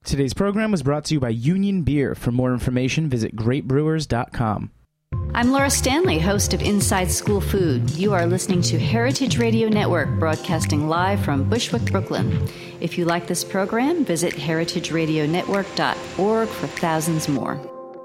Today's program was brought to you by Union Beer. For more information, visit greatbrewers.com. I'm Laura Stanley, host of Inside School Food. You are listening to Heritage Radio Network, broadcasting live from Bushwick, Brooklyn. If you like this program, visit heritageradionetwork.org for thousands more.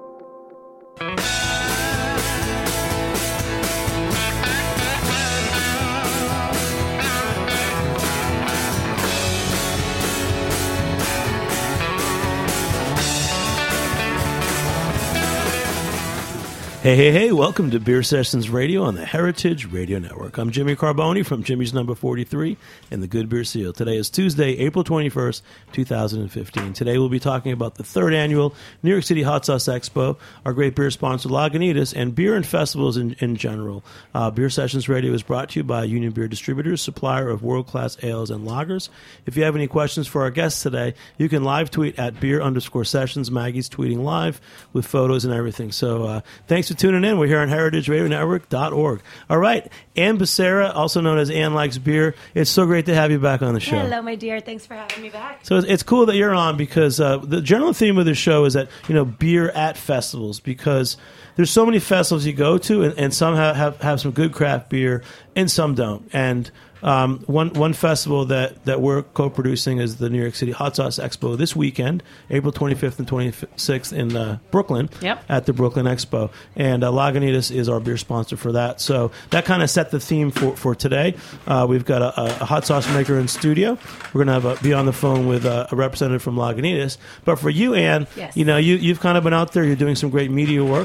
Hey, welcome to Beer Sessions Radio on the Heritage Radio Network. I'm Jimmy Carboni from Jimmy's Number 43 and the Good Beer Seal. Today is Tuesday, April 21st, 2015. Today we'll be talking about the third annual New York City Hot Sauce Expo, our great beer sponsor Lagunitas, and beer and festivals in general. Beer Sessions Radio is brought to you by Union Beer Distributors, supplier of world-class ales and lagers. If you have any questions for our guests today, you can live tweet at beer_sessions. Maggie's tweeting live with photos and everything. So thanks for tuning in. We're here on heritageradionetwork.org. All right, Ann Becerra, also known as Ann Likes Beer. It's so great to have you back on the show. Hello, my dear. Thanks for having me back. So it's cool that you're on because the general theme of the show is that, beer at festivals, because there's so many festivals you go to, and some have some good craft beer, and some don't. And one festival that we're co-producing is the New York City Hot Sauce Expo this weekend, April 25th and 26th in Brooklyn. Yep. At the Brooklyn Expo. And Lagunitas is our beer sponsor for that. So that kind of set the theme for today. We've got a hot sauce maker in studio. We're going to be on the phone with a representative from Lagunitas. But for you, Ann, yes. You've kind of been out there. You're doing some great media work.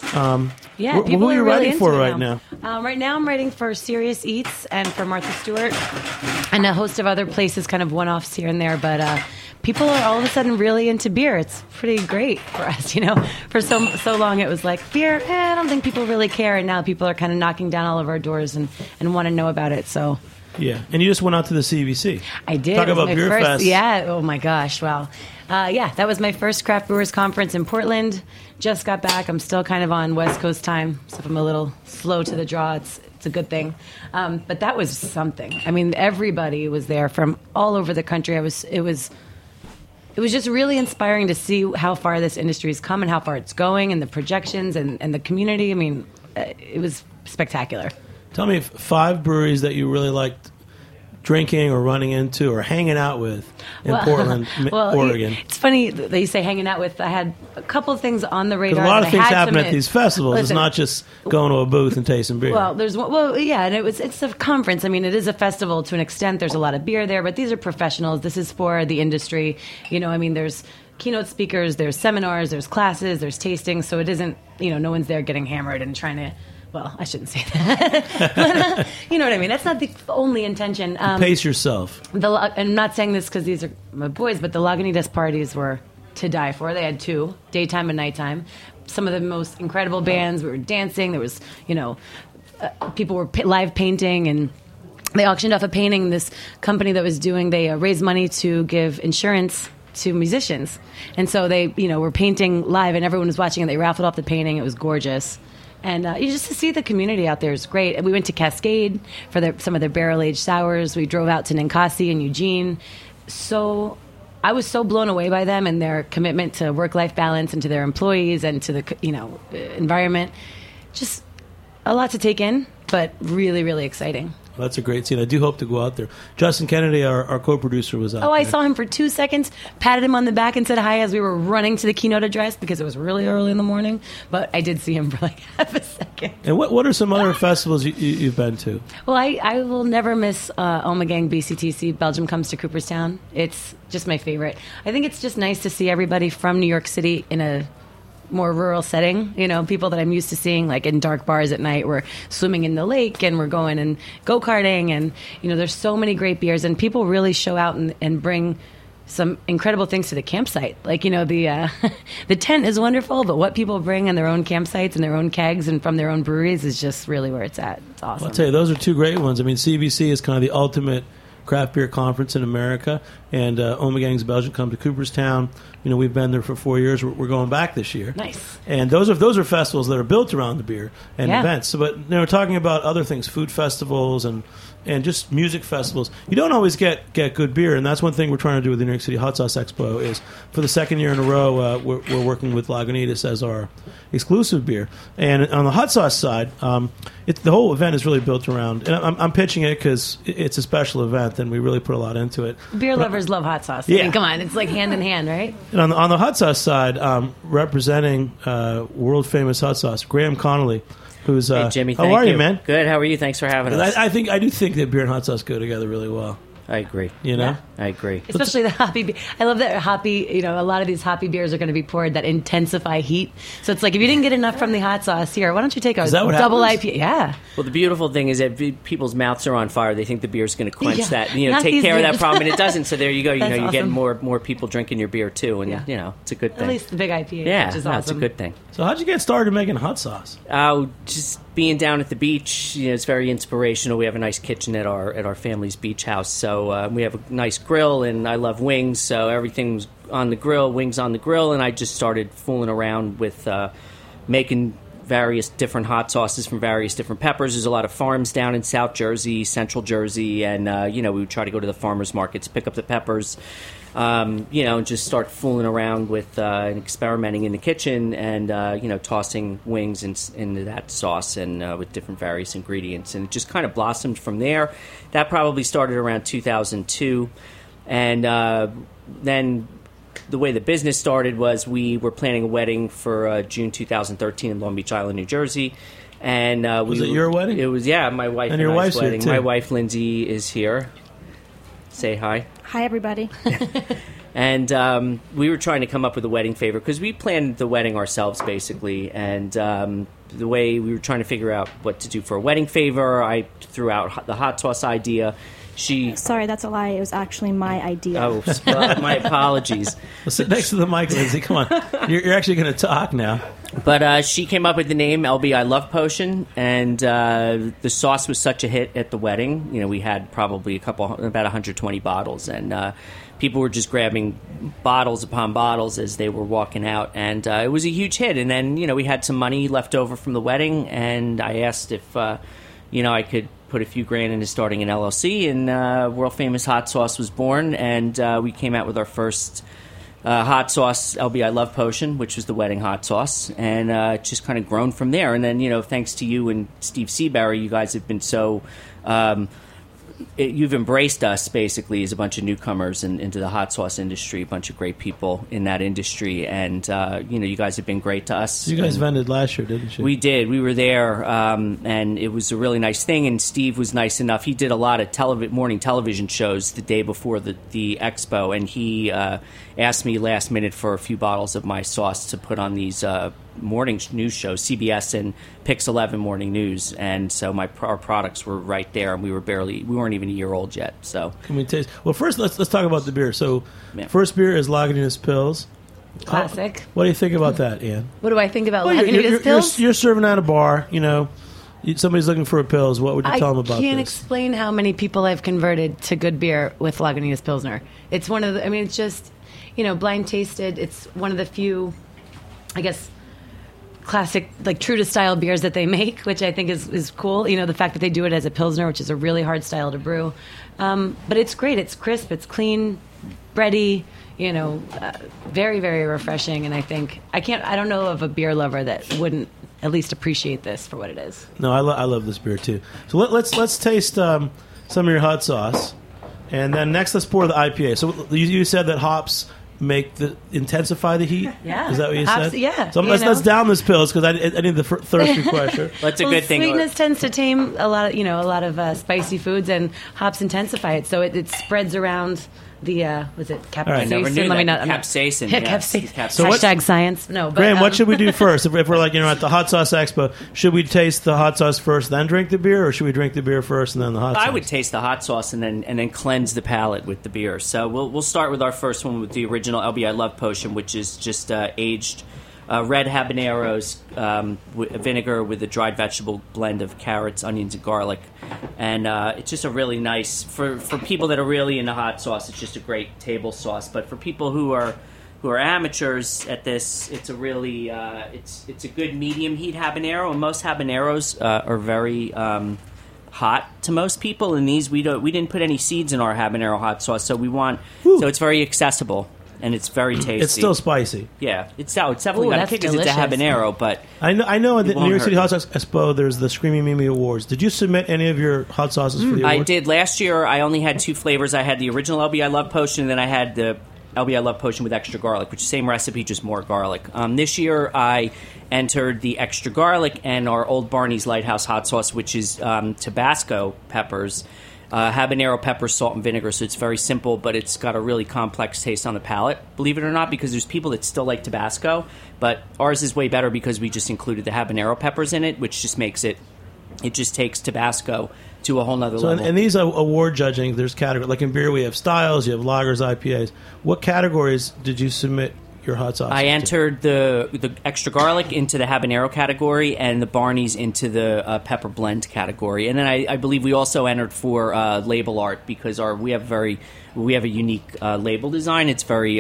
Yeah, who are you writing for right now? Right now I'm writing for Serious Eats and for Martha Stewart and a host of other places, kind of one-offs here and there. But people are all of a sudden really into beer. It's pretty great for us, For so long it was like, beer, I don't think people really care. And now people are kind of knocking down all of our doors and want to know about it, so... Yeah, and you just went out to the CBC. I did. Talk about Beer Fest. Yeah, oh my gosh, wow. That was my first Craft Brewers Conference in Portland. Just got back. I'm still kind of on West Coast time, so if I'm a little slow to the draw, it's a good thing. But that was something. I mean, everybody was there from all over the country. It was just really inspiring to see how far this industry has come and how far it's going and the projections and the community. I mean, it was spectacular. Tell me 5 breweries that you really liked drinking or running into or hanging out with in Portland, Oregon. It's funny that you say hanging out with. I had a couple of things on the radar. A lot of things happen at these festivals. Listen, it's not just going to a booth and tasting beer. And it's a conference. I mean, it is a festival to an extent. There's a lot of beer there, but these are professionals. This is for the industry. There's keynote speakers, there's seminars, there's classes, there's tastings. So it isn't, no one's there getting hammered and trying to... Well, I shouldn't say that. But, you know what I mean? That's not the only intention. Pace yourself. I'm not saying this because these are my boys, but the Lagunitas parties were to die for. They had 2, daytime and nighttime. Some of the most incredible bands. We were dancing. There was, people were live painting, and they auctioned off a painting. This company that was doing, they raised money to give insurance to musicians. And so they, were painting live, and everyone was watching, and they raffled off the painting. It was gorgeous. And just to see the community out there is great. And we went to Cascade for some of their barrel-aged sours. We drove out to Ninkasi and Eugene. So I was so blown away by them and their commitment to work-life balance and to their employees and to the environment. Just a lot to take in, but really, really exciting. Well, that's a great scene. I do hope to go out there. Justin Kennedy, our co-producer, was out there. I saw him for 2 seconds, patted him on the back and said hi as we were running to the keynote address because it was really early in the morning. But I did see him for like half a second. And what are some other festivals you've been to? Well, I will never miss Ommegang BCTC. Belgium Comes to Cooperstown. It's just my favorite. I think it's just nice to see everybody from New York City in a more rural setting, people that I'm used to seeing like in dark bars at night. We're swimming in the lake and we're going and go-karting and, there's so many great beers and people really show out and bring some incredible things to the campsite. Like, the tent is wonderful, but what people bring in their own campsites and their own kegs and from their own breweries is just really where it's at. It's awesome. Well, I'll tell you, those are 2 great ones. I mean, CBC is kind of the ultimate craft beer conference in America, and Ommegang's Belgium Come to Cooperstown. We've been there for 4 years. We're going back this year. Nice. And those are festivals that are built around the beer and events. So, but talking about other things, food festivals and and just music festivals, you don't always get good beer, and that's one thing we're trying to do with the New York City Hot Sauce Expo. Is for the second year in a row, we're working with Lagunitas as our exclusive beer. And on the hot sauce side, the whole event is really built around, and I'm pitching it because it's a special event, and we really put a lot into it. Beer lovers love hot sauce. Yeah. I mean, come on, it's like hand in hand, right? And on the hot sauce side, representing world famous hot sauce, Graham Connolly, who's Hey, Jimmy, how thank are you, man? Good. How are you? Thanks for having us. I do think that beer and hot sauce go together really well. I agree. You know, I agree. Especially the hoppy beer. I love that hoppy, a lot of these hoppy beers are going to be poured that intensify heat. So it's like, if you didn't get enough from the hot sauce, here, why don't you take a that what double happens? IPA? Yeah. Well, the beautiful thing is that people's mouths are on fire. They think the beer's going to quench Yeah. that, Not take these care of that beers. problem, and it doesn't. So there you go. That's You're getting awesome. more people drinking your beer too, and Yeah. it's a good thing. At least the big IPA, yeah, which is no, awesome. it's a good thing. So how'd you get started making hot sauce? Just being down at the beach, it's very inspirational. We have a nice kitchen at our family's beach house, so we have a nice grill, and I love wings, so everything's on the grill, wings on the grill, and I just started fooling around with making various different hot sauces from various different peppers. There's a lot of farms down in South Jersey, Central Jersey, and we would try to go to the farmers markets, pick up the peppers, and just start fooling around with and experimenting in the kitchen, and tossing wings into that sauce and with different various ingredients, and it just kind of blossomed from there. That probably started around 2002, and then the way the business started was we were planning a wedding for June 2013 in Long Beach Island, New Jersey. And Was it your wedding? It was, yeah, my wife And your I's wife's here, wedding. too. My wife Lindsay is here. Say hi. Hi, everybody. And we were trying to come up with a wedding favor because we planned the wedding ourselves, basically. And the way we were trying to figure out what to do for a wedding favor, I threw out the hot sauce idea. She Sorry, that's a lie. It was actually my idea. Oh, well, my apologies. Well, sit next to the mic, Lindsay. Come on, you're actually going to talk now. But she came up with the name LB I Love Potion, and the sauce was such a hit at the wedding. We had probably about 120 bottles, and people were just grabbing bottles upon bottles as they were walking out, and it was a huge hit. And then we had some money left over from the wedding, and I asked if I could put a few grand into starting an LLC, and world famous hot sauce was born, and we came out with our first hot sauce, LB I Love Potion, which was the wedding hot sauce, and just kind of grown from there. And then thanks to you and Steve Seabury, you guys have been so you've embraced us basically as a bunch of newcomers into the hot sauce industry, a bunch of great people in that industry, and you guys have been great to us. You guys And vended last year, didn't you? we did. We were there, and it was a really nice thing. And Steve was nice enough. He did a lot of morning television shows the day before the expo, and he asked me last minute for a few bottles of my sauce to put on these morning news shows, CBS and Pix 11 Morning News. And so our products were right there, and we weren't even a year old yet. So Can we taste? Well, first let's talk about the beer. So, Yeah. first beer is Lagunitas Pils. Classic. What do you think about that, Ian? What do I think about Well, Lagunitas pills? you're serving at a bar. Somebody's looking for a Pils. What would you tell them about I can't this? explain how many people I've converted to good beer with Lagunitas Pilsner. It's one of the, it's just, blind tasted. It's one of the few, I guess, classic, like true to style beers that they make, which I think is cool. The fact that they do it as a Pilsner, which is a really hard style to brew. But it's great. It's crisp. It's clean, bready, very, very refreshing. And I think, I don't know of a beer lover that wouldn't at least appreciate this for what it is. No, I love this beer too. So let's taste some of your hot sauce, and then next let's pour the IPA. So you said that hops intensify the heat. Yeah. Is that what you Hops, said? yeah, So let's down this Pils because I need the thirst refresher. that's a good thing. Sweetness tends to tame a lot of spicy foods, and hops intensify it, so it spreads around the was it capsaicin? All right, never knew Let me that. not. Capsaicin, Yeah, yes. capsaicin. Capsaicin. So what- Hashtag science. No, but, Graham, what should we do first? If we're at the hot sauce expo, should we taste the hot sauce first, then drink the beer, or should we drink the beer first and then the hot sauce? I would taste the hot sauce and then cleanse the palate with the beer. So we'll start with our first one with the original LB I Love Potion, which is just aged red habaneros, vinegar with a dried vegetable blend of carrots, onions, and garlic. And it's just a really nice, for people that are really into hot sauce, it's just a great table sauce. But for people who are amateurs at this, it's a really it's a good medium heat habanero. And most habaneros are very hot to most people. And these we didn't put any seeds in our habanero hot sauce, so so it's very accessible and it's very tasty. It's still spicy. Yeah, it's definitely got a that's kick because it's a delicious. habanero, but I know at the won't New York City hurt Hot Sauce Expo, there's the Screaming Mimi Awards. Did you submit any of your hot sauces for the awards? I did. Last year, I only had 2 flavors. I had the original LB I Love Potion, and then I had the LB I Love Potion with extra garlic, which is the same recipe, just more garlic. This year, I entered the extra garlic and our Old Barney's Lighthouse hot sauce, which is Tabasco peppers, habanero pepper, salt, and vinegar. So it's very simple, but it's got a really complex taste on the palate, believe it or not, because there's people that still like Tabasco, but ours is way better because we just included the habanero peppers in it, which just makes it just takes Tabasco to a whole nother So, level. and these award judging, there's categories. Like in beer, we have styles, you have lagers, IPAs. What categories did you submit your hot sauces I to? entered the extra garlic into the habanero category and the Barney's into the pepper blend category. And then I believe we also entered for label art because we have a unique label design. It's very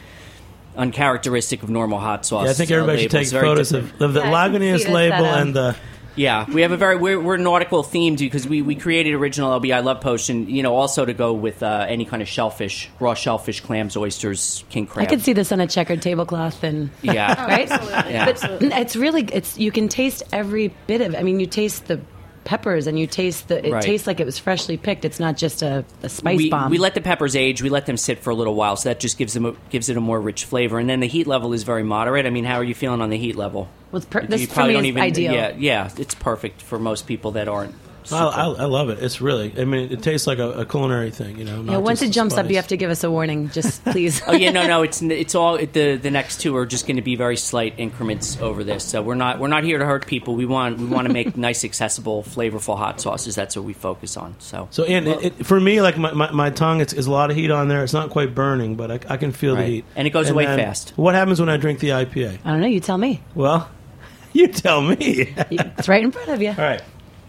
uncharacteristic of normal hot sauce. Yeah, I think everybody should take photos of the Yeah, I can see Lagunitas this label setup. and the... Yeah, we have we're nautical themed because we created original LB I Love Potion, also to go with any kind of shellfish, raw shellfish, clams, oysters, king crab. I could see this on a checkered tablecloth and Yeah. right. Yeah. But it's you can taste every bit of. I mean, you taste the peppers and you taste it Right. tastes like it was freshly picked. It's not just a spice bomb. We let the peppers age. We let them sit for a little while, so that just gives it a more rich flavor. And then the heat level is very moderate. I mean, how are you feeling on the heat level? Well, this You for probably me don't is even. ideal. Yeah, it's perfect for most people that aren't. I love it. It's really... I mean, it tastes like a culinary thing, not Yeah, once just it jumps up, spice. you have to give us a warning. Just please. Oh yeah, no, it's all the next 2 are just going to be very slight increments over this. So we're not here to hurt people. We want to make nice, accessible, flavorful hot sauces. That's what we focus on. So Ian, for me, like my tongue, it's a lot of heat on there. It's not quite burning, but I can feel the Right. heat. And it goes away then fast. What happens when I drink the IPA? I don't know. You tell me. Well, you tell me. It's right in front of you. All right.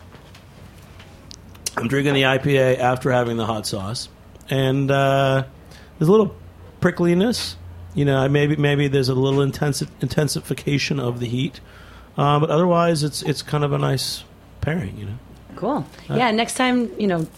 I'm drinking the IPA after having the hot sauce, and there's a little prickliness. Maybe there's a little intensification of the heat, but otherwise it's kind of a nice pairing. Cool. Yeah. Next time,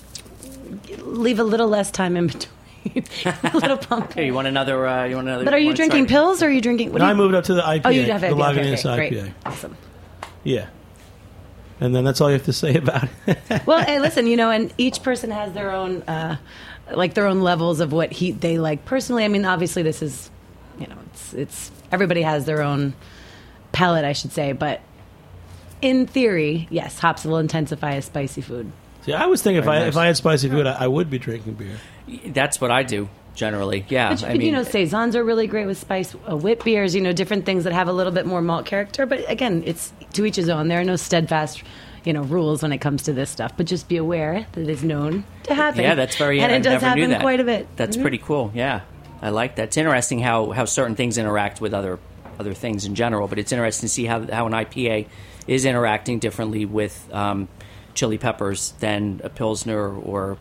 leave a little less time in between. A little pump. Here, you want another? But are you drinking pills or are you drinking? What And do I you, moved up to the IPA. oh, you have the it. Okay, Lagunitas okay, IPA. great. Awesome. Yeah. And then that's all you have to say about it. Well, hey, listen, and each person has their own, their own levels of what heat they like. Personally, I mean, obviously, this is, it's everybody has their own palate, I should say. But in theory, yes, hops will intensify a spicy food. See, I was thinking Very if I had spicy food, I would be drinking beer. That's what I do generally. Yeah, But, saisons are really great with spice. Wit beers, different things that have a little bit more malt character. But again, it's to each his own. There are no steadfast, rules when it comes to this stuff. But just be aware that it is known to happen. Yeah, that's very. and I it does never knew happen that. quite a bit. That's pretty cool. Yeah, I like that. It's interesting how certain things interact with other things in general. But it's interesting to see how an IPA is interacting differently with chili peppers than a Pilsner or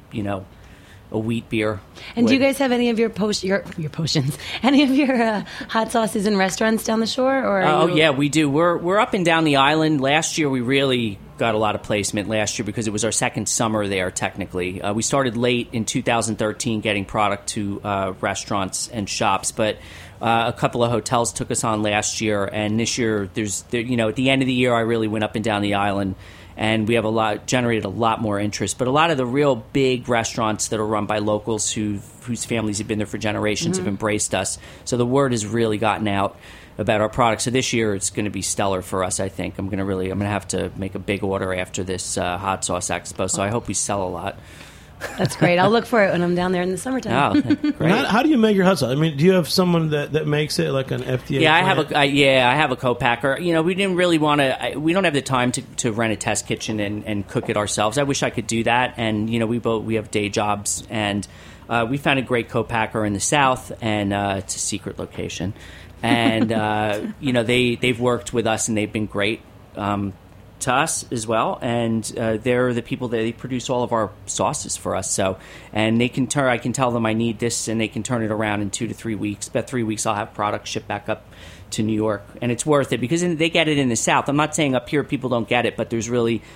a wheat beer. And do you guys have any of your potions? Any of your hot sauces in restaurants down the shore? Or yeah, we do. We're up and down the island. Last year, we really got a lot of placement last year because it was our second summer there. Technically, we started late in 2013 getting product to restaurants and shops, but a couple of hotels took us on last year. And this year, at the end of the year, I really went up and down the island. And we have generated a lot more interest. But a lot of the real big restaurants that are run by locals whose families have been there for generations have embraced us. So the word has really gotten out about our product. So this year it's going to be stellar for us, I think. I'm going to have to make a big order after this hot sauce expo. So I hope we sell a lot. That's great. I'll look for it when I'm down there in the summertime. Oh, great. How do you make your hot sauce? I mean, do you have someone that makes it, like an FDA? Yeah, plant? I have a co-packer. We didn't really want to. We don't have the time to rent a test kitchen and cook it ourselves. I wish I could do that. And we have day jobs, and we found a great co-packer in the South, and it's a secret location. And they've worked with us, and they've been great. To to us as well, and they're the people that they produce all of our sauces for us. So, and they can I can tell them I need this, and they can turn it around in 2 to 3 weeks. About 3 weeks, I'll have product shipped back up to New York, and it's worth it because they get it in the South. I'm not saying up here people don't get it, but there's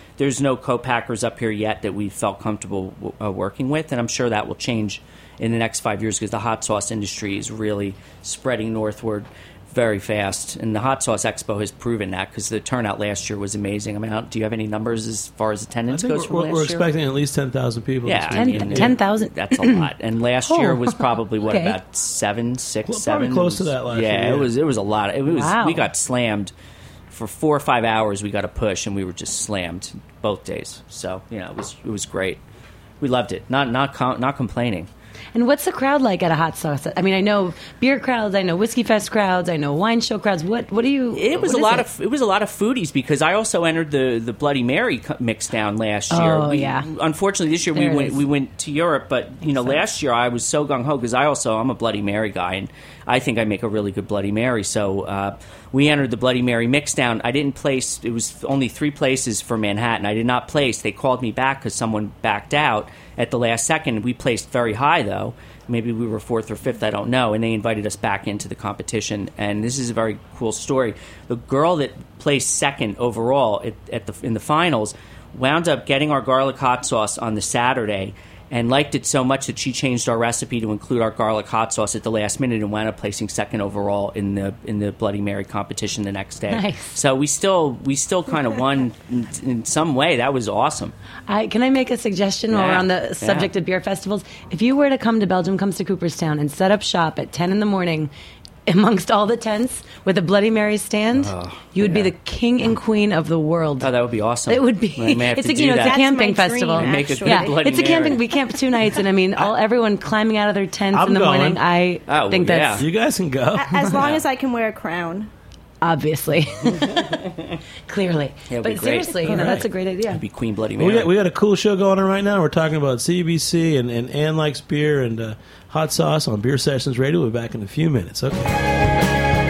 no co-packers up here yet that we felt comfortable working with, and I'm sure that will change in the next 5 years because the hot sauce industry is really spreading northward very fast, and the Hot Sauce Expo has proven that because the turnout last year was amazing. I mean, do you have any numbers as far as attendance goes from last year? We're expecting at least 10,000 people. Yeah, 10,000. That's a lot. And last year was probably about 7, 6, 7. Probably close to that last year. Yeah, it was a lot. Wow. We got slammed for 4 or 5 hours. We got a push, and we were just slammed both days. So it was great. We loved it. Not complaining. And what's the crowd like at a hot sauce? I mean, I know beer crowds, I know Whiskey Fest crowds, I know wine show crowds. What do you? It was a lot of foodies because I also entered the Bloody Mary mix down last year. Oh, yeah. Unfortunately, this year we went to Europe, but last year I was so gung ho because I'm a Bloody Mary guy, and I think I make a really good Bloody Mary. So we entered the Bloody Mary mix down. I didn't place. It was only 3 places for Manhattan. I did not place. They called me back because someone backed out at the last second. We placed very high though. Maybe we were 4th or 5th, I don't know. And they invited us back into the competition. And this is a very cool story. The girl that placed 2nd overall in the finals wound up getting our garlic hot sauce on the Saturday and liked it so much that she changed our recipe to include our garlic hot sauce at the last minute and wound up placing 2nd overall in the Bloody Mary competition the next day. Nice. So we still kind of won in some way. That was awesome. Can I make a suggestion while we're on the subject of beer festivals? If you were to come to Belgium, comes to Cooperstown, and set up shop at 10 in the morning amongst all the tents with a Bloody Mary stand, you would be the king and queen of the world. Oh, that would be awesome. It would be. It's a camping festival. Make a good Bloody it's a camping. We camped 2 nights, and I mean, everyone climbing out of their tents in the morning. I think that's you guys can go as long as I can wear a crown. Obviously, clearly, but seriously, that's a great idea. It'd be Queen Bloody Mary. Well, we got a cool show going on right now. We're talking about CBC and Ann Likes Beer and hot sauce on Beer Sessions Radio. We'll be back in a few minutes. Okay.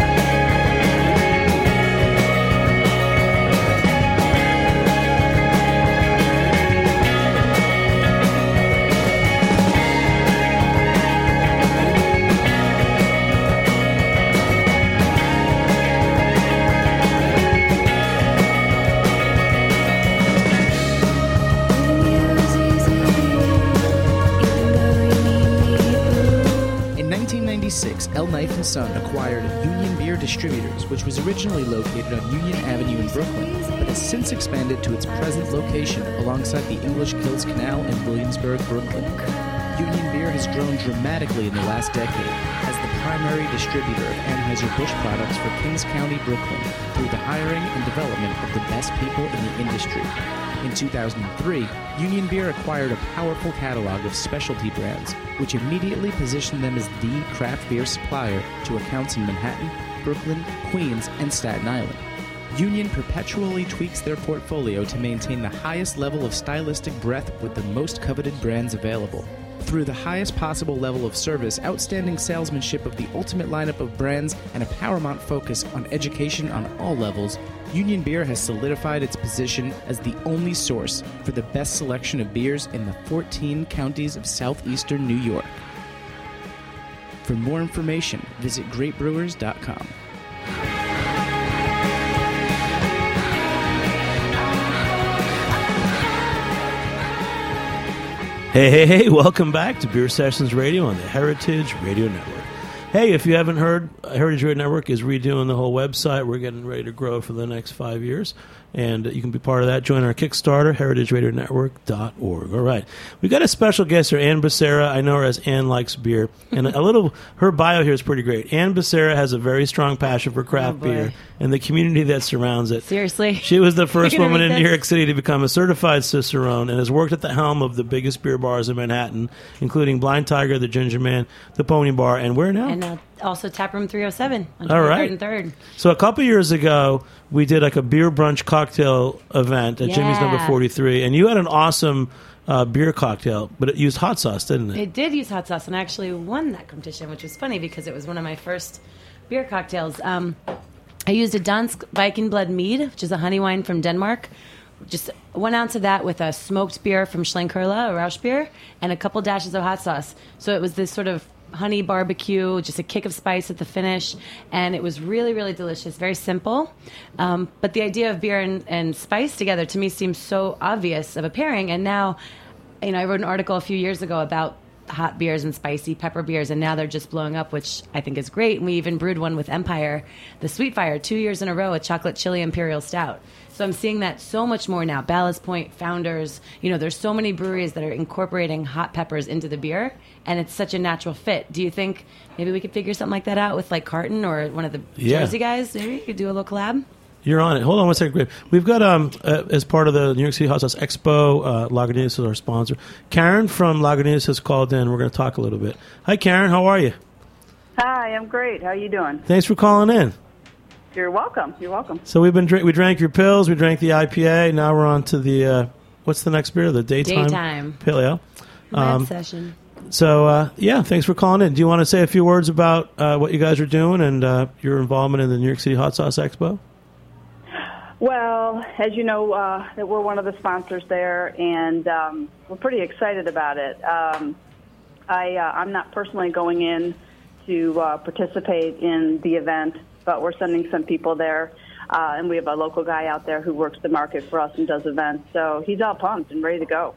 L. Knife & Son acquired Union Beer Distributors, which was originally located on Union Avenue in Brooklyn, but has since expanded to its present location alongside the English Kills Canal in Williamsburg, Brooklyn. Union Beer has grown dramatically in the last decade as the primary distributor of Anheuser-Busch products for Kings County, Brooklyn, through the hiring and development of the best people in the industry. In 2003, Union Beer acquired a powerful catalog of specialty brands, which immediately positioned them as the craft beer supplier to accounts in Manhattan, Brooklyn, Queens, and Staten Island. Union perpetually tweaks their portfolio to maintain the highest level of stylistic breadth with the most coveted brands available. Through the highest possible level of service, outstanding salesmanship of the ultimate lineup of brands, and a paramount focus on education on all levels, Union Beer has solidified its position as the only source for the best selection of beers in the 14 counties of southeastern New York. For more information, visit greatbrewers.com. Hey, welcome back to Beer Sessions Radio on the Heritage Radio Network. Hey, if you haven't heard, Heritage Radio Network is redoing the whole website. We're getting ready to grow for the next 5 years, and you can be part of that. Join our Kickstarter, heritageradionetwork.org. All right. We got a special guest here, Ann Becerra. I know her as Ann Likes Beer, and her bio here is pretty great. Ann Becerra has a very strong passion for craft beer and the community that surrounds it. Seriously? She was the first woman in New York City to become a certified Cicerone and has worked at the helm of the biggest beer bars in Manhattan, including Blind Tiger, the Ginger Man, the Pony Bar, and where now? And also Taproom 307 on All right. 23rd and 3rd. So a couple years ago, we did like a beer brunch cocktail event at Jimmy's Number 43, and you had an awesome beer cocktail, but it used hot sauce, didn't it? It did use hot sauce, and I actually won that competition, which was funny because it was one of my first beer cocktails. I used a Dansk Vikingblood mead, which is a honey wine from Denmark. Just 1 ounce of that with a smoked beer from Schlenkerla, a Rausch beer, and a couple dashes of hot sauce. So it was this sort of honey barbecue, just a kick of spice at the finish, and it was really, really delicious. Very simple, but the idea of beer and spice together to me seems so obvious of a pairing. And now, I wrote an article a few years ago about hot beers and spicy pepper beers, and now they're just blowing up, which I think is great. And we even brewed one with Empire, the Sweet Fire, 2 years in a row, a chocolate chili imperial stout. So I'm seeing that so much more now. Ballast Point, Founders, there's so many breweries that are incorporating hot peppers into the beer, and it's such a natural fit. Do you think maybe we could figure something like that out with like Carton or one of the Jersey guys? Maybe you could do a little collab? You're on it. Hold on one second, Greg. We've got, as part of the New York City Hot Sauce Expo, Lagunitas is our sponsor. Karen from Lagunitas has called in. We're going to talk a little bit. Hi, Karen. How are you? Hi, I'm great. How are you doing? Thanks for calling in. You're welcome. You're welcome. So we drank your pills. We drank the IPA. Now we're on to the, what's the next beer? The Daytime Pale Ale. Lab session. So, thanks for calling in. Do you want to say a few words about what you guys are doing and your involvement in the New York City Hot Sauce Expo? Well, as you know, we're one of the sponsors there, and we're pretty excited about it. I'm not personally going in to participate in the event, but we're sending some people there, and we have a local guy out there who works the market for us and does events. So he's all pumped and ready to go.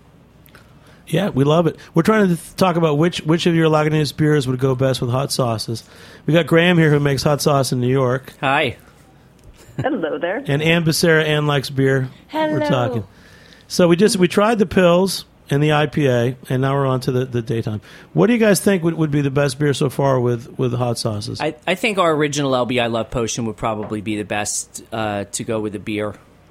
Yeah, we love it. We're trying to talk about which of your Lagunitas beers would go best with hot sauces. We got Graham here who makes hot sauce in New York. Hi. Hello there. And Ann Becerra. Ann likes beer. Hello. We're talking. So we tried the pills and the IPA, and now we're on to the Daytime. What do you guys think would be the best beer so far with hot sauces? I think our original LB I Love Potion would probably be the best to go with the beer.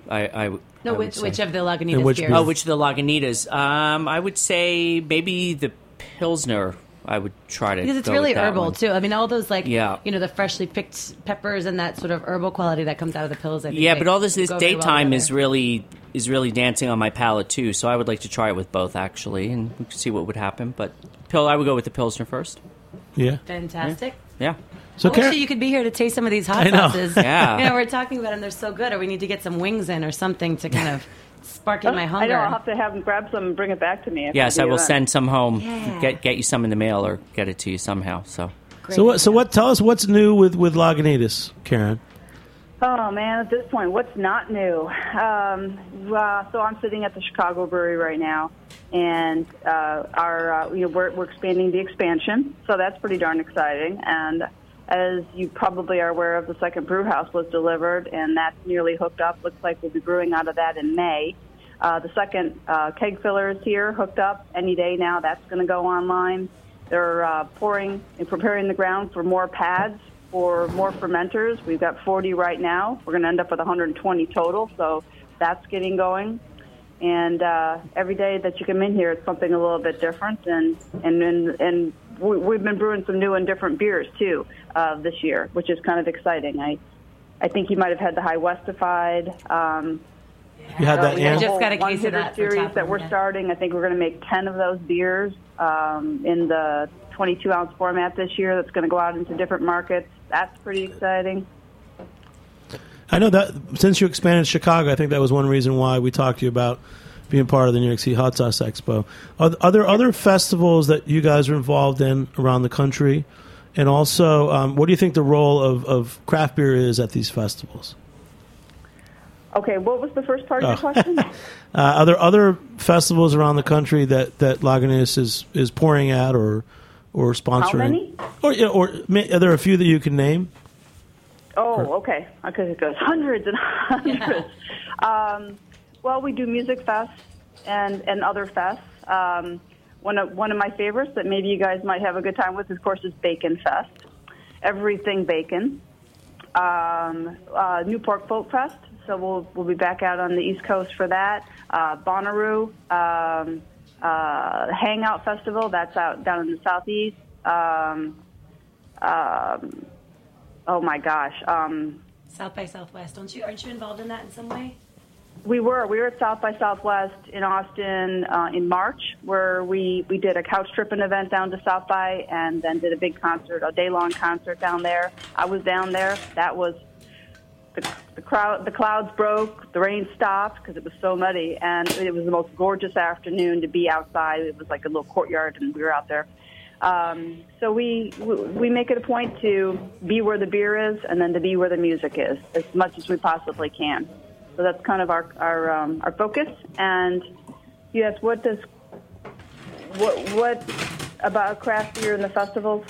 Which of the Lagunitas beers? Oh, which of the Lagunitas? I would say maybe the Pilsner. I would try to because it's go really with that herbal one. too. I mean, all those the freshly picked peppers and that sort of herbal quality that comes out of the pills. I think but all this go very well Daytime together. is really dancing on my palate too. So I would like to try it with both actually, and we can see what would happen. But I would go with the Pilsner first. Yeah, fantastic. Yeah. So actually, you could be here to taste some of these hot I know. sauces. Yeah. We're talking about them; they're so good. Or we need to get some wings in or something to kind of spark in my hunger. I know. I'll have to have them grab some and bring it back to me. Yes, I will send some home. Yeah. Get you some in the mail or get it to you somehow. So. Great. So what? Tell us what's new with Lagunitas, Karen. Oh man, at this point, what's not new? So I'm sitting at the Chicago Brewery right now, and we're expanding the expansion, so that's pretty darn exciting. And as you probably are aware of, the second brew house was delivered, and that's nearly hooked up. Looks like we'll be brewing out of that in May. The second keg filler is here, hooked up any day now. That's going to go online. They're pouring and preparing the ground for more pads, for more fermenters. We've got 40 right now. We're going to end up with 120 total, so that's getting going. And every day that you come in here, it's something a little bit different. And we've been brewing some new and different beers, too, this year, which is kind of exciting. I think you might have had the High Westified. You had that, Ann? I just got a case of that series that we're starting. I think we're going to make 10 of those beers in the 22-ounce format this year. That's going to go out into different markets. That's pretty exciting. I know that since you expanded Chicago, I think that was one reason why we talked to you about being part of the New York City Hot Sauce Expo. Are there other festivals that you guys are involved in around the country? And also, what do you think the role of craft beer is at these festivals? Okay, what was the first part of your question? Are there other festivals around the country that Lagunitas is pouring at or sponsoring? How many? Or are there a few that you can name? Oh, okay. Because it goes hundreds and hundreds. Well, we do music fests and other fests. One of my favorites that maybe you guys might have a good time with, of course, is Bacon Fest. Everything bacon. Newport Folk Fest. So we'll be back out on the East Coast for that. Bonnaroo Hangout Festival. That's out down in the Southeast. Oh my gosh. South by Southwest. Aren't you involved in that in some way? We were at South by Southwest in Austin in March, where we did a couch tripping event down to South by, and then did a big concert, a day-long concert down there. I was down there. That was the clouds broke, the rain stopped because it was so muddy, and it was the most gorgeous afternoon to be outside. It was like a little courtyard, and we were out there. So we make it a point to be where the beer is, and then to be where the music is as much as we possibly can. So that's kind of our focus. And you asked what about craft beer and the festivals?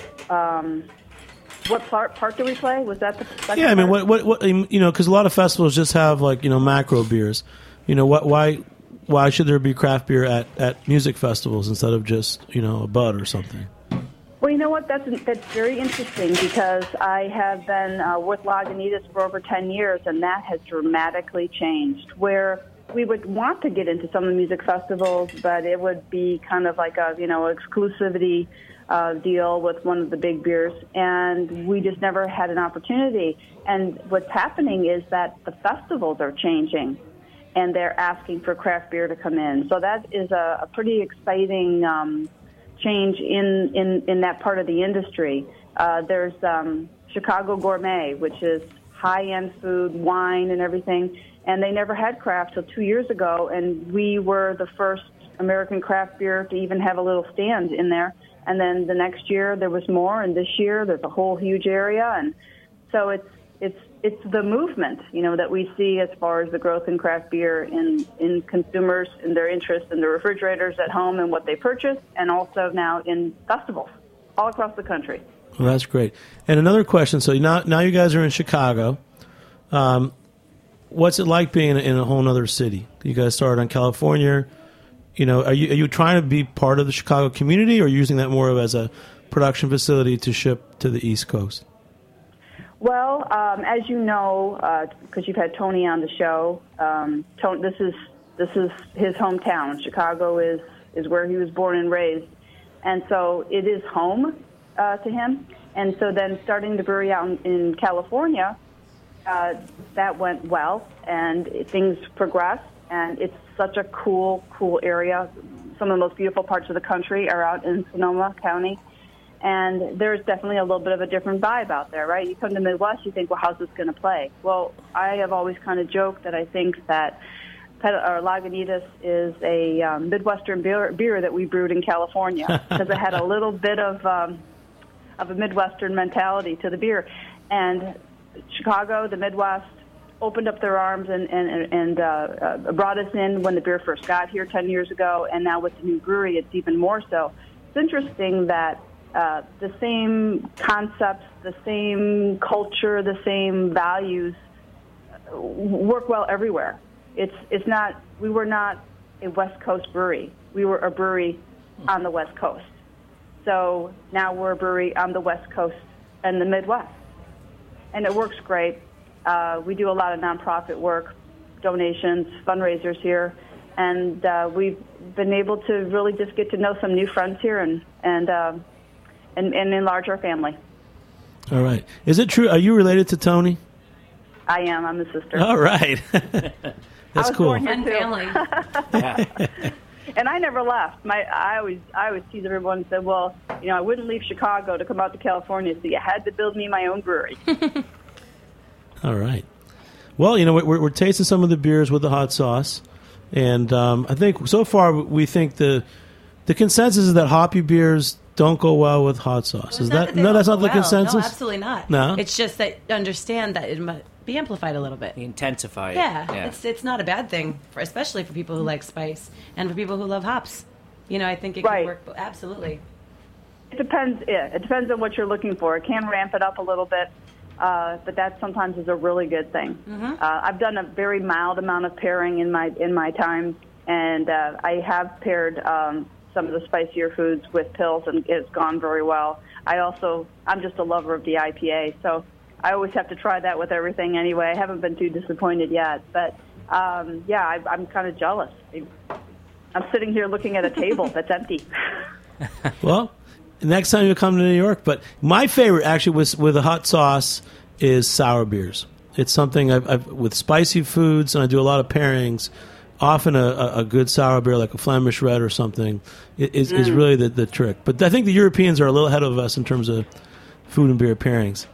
What part do we play? Was that the second Yeah, I mean, part? what because a lot of festivals just have macro beers. Why should there be craft beer at music festivals instead of just a Bud or something? Well, you know what? That's very interesting because I have been with Lagunitas for over 10 years, and that has dramatically changed. Where we would want to get into some of the music festivals, but it would be kind of like a exclusivity deal with one of the big beers, and we just never had an opportunity. And what's happening is that the festivals are changing, and they're asking for craft beer to come in. So that is a pretty exciting change in that part of the industry. There's Chicago Gourmet, which is high-end food, wine, and everything, and they never had craft till 2 years ago, and we were the first American craft beer to even have a little stand in there. And then the next year there was more, and this year there's a whole huge area, and so it's the movement, that we see as far as the growth in craft beer in consumers and their interest in the refrigerators at home and what they purchase, and also now in festivals all across the country. Well, that's great. And another question. So now you guys are in Chicago. What's it like being in a whole other city? You guys started on California. Are you trying to be part of the Chicago community, or using that more as a production facility to ship to the East Coast? Well, as you know, because you've had Tony on the show, this is his hometown. Chicago is where he was born and raised, and so it is home to him. And so then starting the brewery out in California, that went well, and things progressed, and it's such a cool area. Some of the most beautiful parts of the country are out in Sonoma County. And there's definitely a little bit of a different vibe out there, right? You come to the Midwest, you think, well, how's this going to play? Well, I have always kind of joked that I think that Lagunitas is a Midwestern beer that we brewed in California because it had a little bit of a Midwestern mentality to the beer. And Chicago, the Midwest, opened up their arms and brought us in when the beer first got here 10 years ago, and now with the new brewery, it's even more so. It's interesting that the same concepts, the same culture, the same values work well everywhere. It's not. We were not a West Coast brewery. We were a brewery on the West Coast. So now we're a brewery on the West Coast and the Midwest, and it works great. We do a lot of nonprofit work, donations, fundraisers here, and we've been able to really just get to know some new friends here and enlarge our family. All right. Is it true? Are you related to Tony? I am. I'm his sister. All right. That's cool. Born here too. Family. And I never left. I always tease everyone and said, well, I wouldn't leave Chicago to come out to California, so you had to build me my own brewery. All right. Well, we're tasting some of the beers with the hot sauce, and I think so far we think the consensus is that hoppy beers don't go well with hot sauce. Is that no? That's not the consensus. No, absolutely not. No, it's just that understand that it might be amplified a little bit. Intensify it. Yeah. It's not a bad thing, especially for people who like spice and for people who love hops. I think it can work. Absolutely. It depends. Yeah, it depends on what you're looking for. It can ramp it up a little bit. But that sometimes is a really good thing. Mm-hmm. I've done a very mild amount of pairing in my time, and I have paired some of the spicier foods with pills, and it's gone very well. I'm just a lover of the IPA, so I always have to try that with everything anyway. I haven't been too disappointed yet, but I'm kind of jealous. I'm sitting here looking at a table that's empty. Well, next time you come to New York. But my favorite, actually, with a hot sauce is sour beers. It's something I've with spicy foods, and I do a lot of pairings. Often a good sour beer, like a Flemish Red or something, is really the trick. But I think the Europeans are a little ahead of us in terms of food and beer pairings.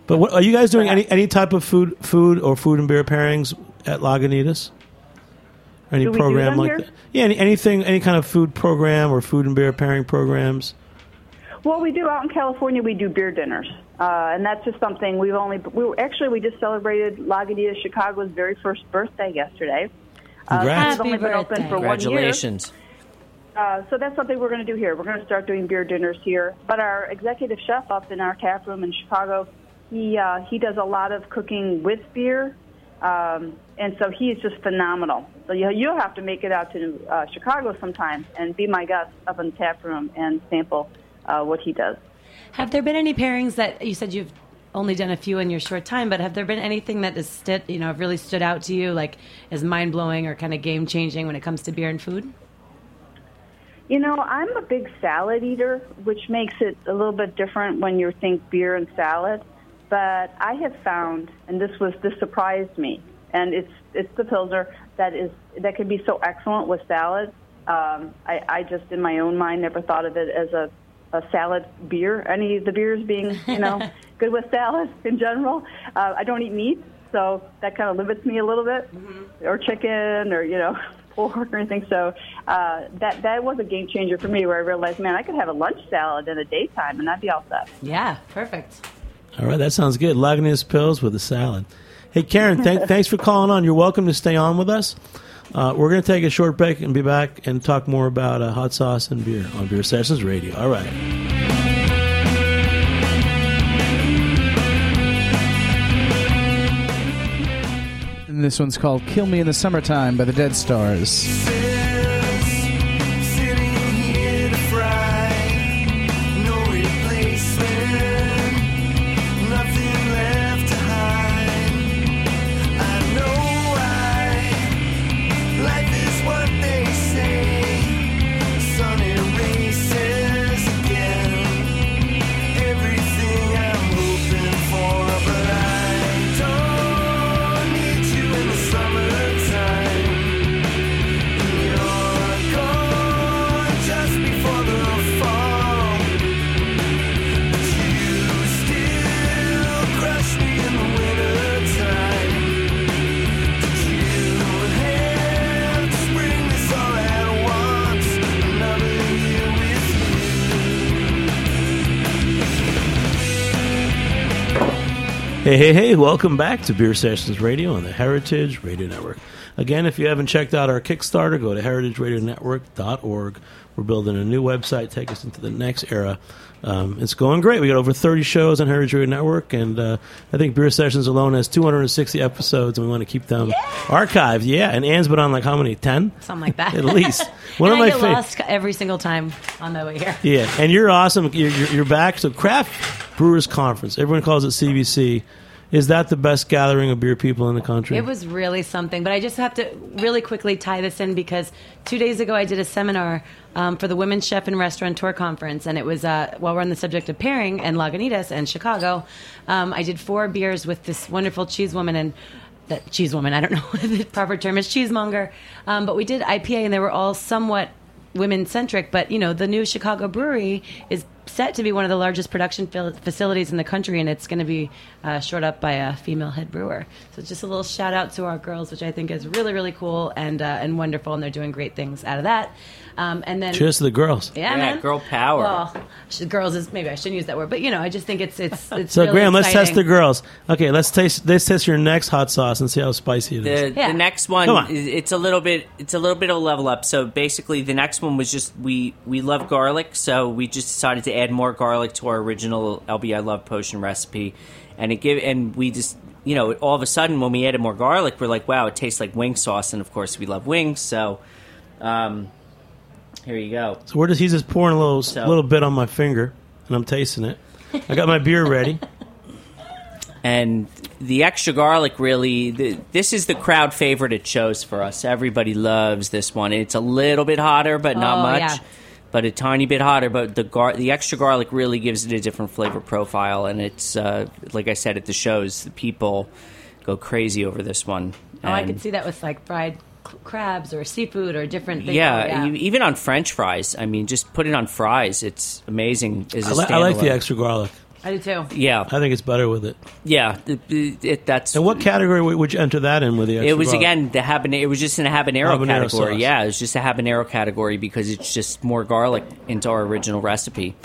But what, are you guys doing any type of food or food and beer pairings at Lagunitas? Any Do we program do them like here? that? Yeah, any kind of food program or food and beer pairing programs? Well, we do out in California. We do beer dinners, and that's just something we just celebrated Lagunitas Chicago's very first birthday yesterday. Congrats. It's only been open for 1 year. Congratulations. So that's something we're going to do here. We're going to start doing beer dinners here. But our executive chef up in our tap room in Chicago, he does a lot of cooking with beer, and so he is just phenomenal. So you'll have to make it out to Chicago sometime and be my guest up in the tap room and sample what he does. Have there been any pairings that you said you've only done a few in your short time, but have there been anything that has really stood out to you, like as mind-blowing or kind of game-changing when it comes to beer and food? I'm a big salad eater, which makes it a little bit different when you think beer and salad. But I have found, and this surprised me, and it's the Pilsner that can be so excellent with salad. I just, in my own mind, never thought of it as a salad beer. Any of the beers being, good with salad in general. I don't eat meat, so that kind of limits me a little bit, or chicken, or pork or anything. So that was a game changer for me, where I realized, man, I could have a lunch salad in the daytime, and that'd be all set. Yeah, perfect. All right, that sounds good. Lagunitas Pills with a salad. Hey, Karen, thanks for calling on. You're welcome to stay on with us. We're going to take a short break and be back and talk more about hot sauce and beer on Beer Sessions Radio. All right. And this one's called Kill Me in the Summertime by the Dead Stars. Hey, welcome back to Beer Sessions Radio on the Heritage Radio Network. Again, if you haven't checked out our Kickstarter, go to heritageradionetwork.org. We're building a new website, take us into the next era. It's going great. We got over 30 shows on Heritage Radio Network, and I think Beer Sessions alone has 260 episodes, and we want to keep them archived. Yeah, and Anne's been on like how many? 10? Something like that. At least. One and of I my get lost every single time on my way here. Yeah, and you're awesome. You're back. So Craft Brewers Conference, everyone calls it CBC. Is that the best gathering of beer people in the country? It was really something. But I just have to really quickly tie this in because 2 days ago I did a seminar for the Women's Chef and Restaurateur Conference. And it was, while we're on the subject of pairing and Lagunitas and Chicago, I did 4 beers with this wonderful cheese woman. And that cheese woman, I don't know what the proper term is, cheesemonger. But we did IPA and they were all somewhat women-centric. But, the new Chicago brewery is set to be one of the largest production facilities in the country, and it's going to be shored up by a female head brewer. So just a little shout out to our girls, which I think is really, really cool and wonderful, and they're doing great things out of that. And then cheers to the girls. Yeah, man. Girl power. Well, girls is maybe I shouldn't use that word, but I just think it's so really Graham, let's exciting. test the girls. Okay, let's taste your next hot sauce and see how spicy it is. The next one, it's a little bit of a level up. So basically, the next one was just we love garlic, so we just decided to add more garlic to our original LB I Love Potion recipe, and we just all of a sudden when we added more garlic, we're like, wow, it tastes like wing sauce, and of course we love wings, so here you go. So he's just pouring a little bit on my finger, and I'm tasting it. I got my beer ready. And the extra garlic really, this is the crowd favorite at shows for us. Everybody loves this one. It's a little bit hotter, but not much. Yeah. But a tiny bit hotter. But the extra garlic really gives it a different flavor profile. And it's, like I said, at the shows, the people go crazy over this one. Oh, I could see that with like fried crabs or seafood or different things. Yeah, even on French fries. I mean, just put it on fries. It's amazing. I like the extra garlic. I do too. Yeah, I think it's better with it. yeah. That's And what category would you enter that in with the extra it was garlic? again the habanero. It was just in a habanero category. sauce. Yeah, it was just a habanero category because it's just more garlic into our original recipe.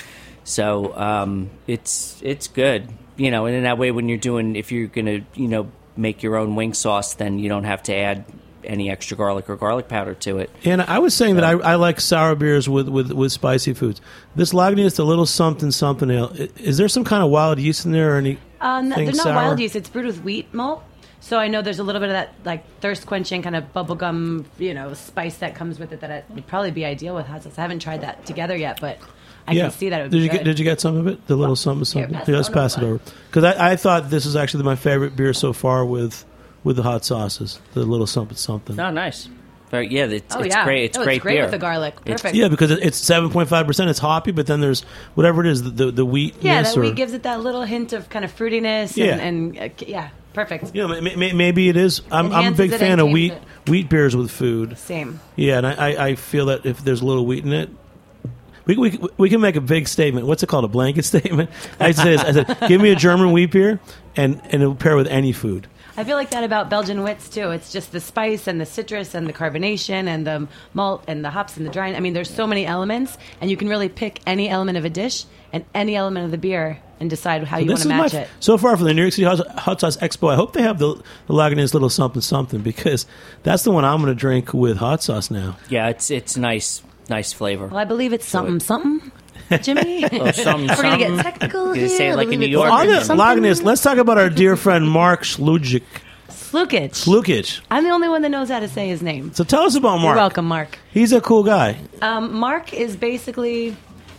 So it's good, you know. And in that way, when you're doing, if you're gonna, you know, make your own wing sauce, then you don't have to add any extra garlic or garlic powder to it. And I was saying that I like sour beers with spicy foods. This Lagunitas, a little something ale. Is there some kind of wild yeast in there or anything They're not sour? wild yeast. It's brewed with wheat malt. So I know there's a little bit of that like thirst quenching kind of bubblegum, you know, spice that comes with it that would probably be ideal with hot sauce. I haven't tried that together yet, but I can see that it would be good. Did you get some of it? The little something? Here, Let's pass it over. Because I thought this is actually my favorite beer so far with the hot sauces. The little something. Oh, nice. Very, yeah, it's yeah. great. It's great great beer with the garlic. Perfect. Yeah, because it's 7.5%. It's hoppy, but then there's whatever it is, the wheat. Yeah, that wheat gives it that little hint of kind of fruitiness. Yeah. And yeah, perfect. You know, maybe it is. I'm a big fan of wheat beers with food. Same. Yeah, and I feel that if there's a little wheat in it, we can make a big statement. What's it called? A blanket statement? I said, give me a German wheat beer, and it'll pair with any food. I feel like that about Belgian wits too. It's just the spice and the citrus and the carbonation and the malt and the hops and the drying. I mean, there's so many elements, and you can really pick any element of a dish and any element of the beer and decide how you want to match it. So far for the New York City Hot Sauce Expo, I hope they have the Lagunitas little something because that's the one I'm going to drink with hot sauce now. Yeah, it's nice flavor. Well, I believe it's something. Jimmy, Something, we're gonna get technical You here. say it like I a believe New it's Yorker. On the something. Lagunitas, let's talk about our dear friend Mark Slukic. Slukich. I'm the only one that knows how to say his name. So tell us about Mark. You're welcome, Mark. He's a cool guy. Mark is basically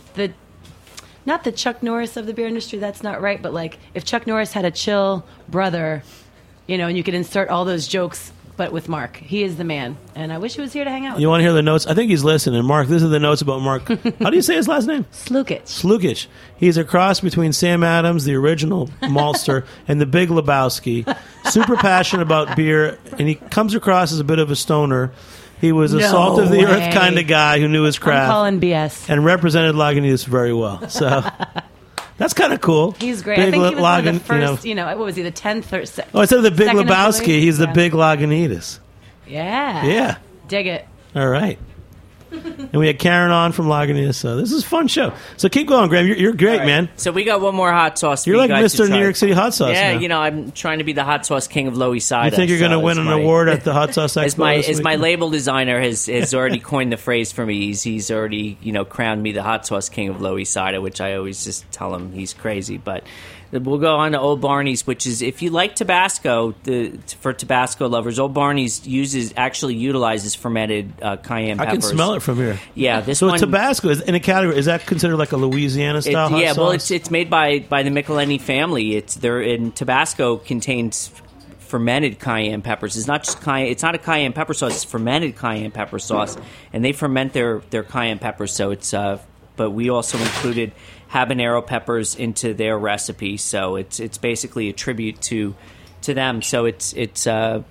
not the Chuck Norris of the beer industry. That's not right. But like, if Chuck Norris had a chill brother, you know, and you could insert all those jokes, but with Mark, he is the man. And I wish he was here to hang out with You want to hear the notes? I think he's listening. Mark, this is the notes about Mark. How do you say his last name? Slukich. Slukic. He's a cross between Sam Adams, the original maltster, and the Big Lebowski. Super passionate about beer, and he comes across as a bit of a stoner. He was a No salt of the way. earth kind of guy who knew his I'm craft calling BS. and represented Lagunitas very well. So that's kind of cool. He's great. Big I think he was one of the Lagun- first, what was he, the 10th or 6th? Oh, instead of the Big second Lebowski, employee? he's the Yeah. Big Lagunitas. Yeah. Yeah. Dig it. All right. And we had Karen on from Lagunitas, so this is a fun show. So keep going, Graham. You're great, All right. man. So we got one more hot sauce. You're for like you guys to Mr. try. New York City hot sauce Yeah, now. I'm trying to be the hot sauce king of Lower East Side. You think you're going to win an award at the Hot Sauce Expo? As my label designer has already coined the phrase for me. He's already crowned me the hot sauce king of Lower East Side, which I always just tell him he's crazy. But we'll go on to Old Barney's, which is, if you like Tabasco, for Tabasco lovers, Old Barney's actually utilizes fermented cayenne peppers. I can smell it from here. Yeah, this So one. Tabasco is in a category. Is that considered like a Louisiana style hot sauce? Well, it's made by the Michelini family. Tabasco contains fermented cayenne peppers. It's not just cayenne. It's not a cayenne pepper sauce. It's fermented cayenne pepper sauce, and they ferment their cayenne peppers. So it's. But we also included habanero peppers into their recipe. So it's basically a tribute to them. So it's is that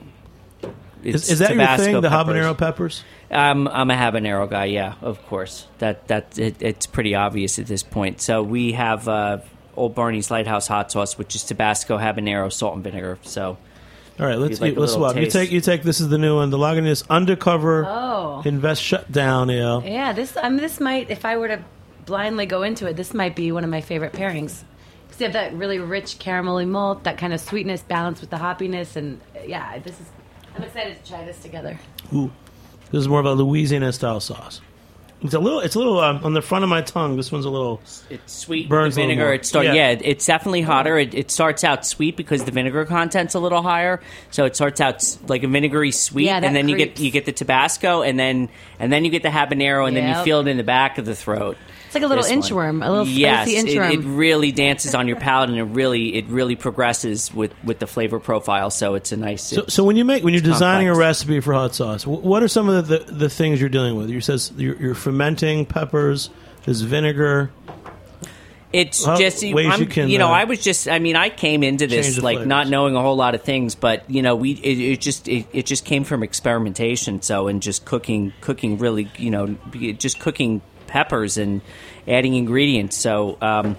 Tabasco your thing? The peppers. habanero peppers? I'm a habanero guy, yeah, of course. It's pretty obvious at this point. So we have Old Barney's Lighthouse hot sauce, which is Tabasco, habanero, salt, and vinegar. So, All right, let's like a little swap. taste. You take. This is the new one. The Lagunitas Undercover Invest Shutdown Ale. Yeah, this might, if I were to blindly go into it, this might be one of my favorite pairings. Because you have that really rich caramelly malt, that kind of sweetness balanced with the hoppiness, and yeah, I'm excited to try this together. Ooh, this is more of a Louisiana style sauce. It's a little on the front of my tongue. This one's a little. it's sweet Burns with a the little vinegar. more. Yeah. It's definitely hotter. It starts out sweet because the vinegar content's a little higher. So it starts out like a vinegary sweet, Yeah, that and then creeps. you get the Tabasco, and then you get the habanero, and then you Yep. feel it in the back of the throat. It's like a little This one. inchworm, a little Yes, spicy inchworm. it really dances on your palate, and it really progresses with the flavor profile. So it's a nice. So when you're designing complex. a recipe for hot sauce, what are some of the things you're dealing with? You says you're fermenting peppers. There's vinegar. It's Well, just, ways you can, I came into change this the like flavors. not knowing a whole lot of things, but it just came from experimentation. So, and just cooking really, just cooking peppers and adding ingredients. So,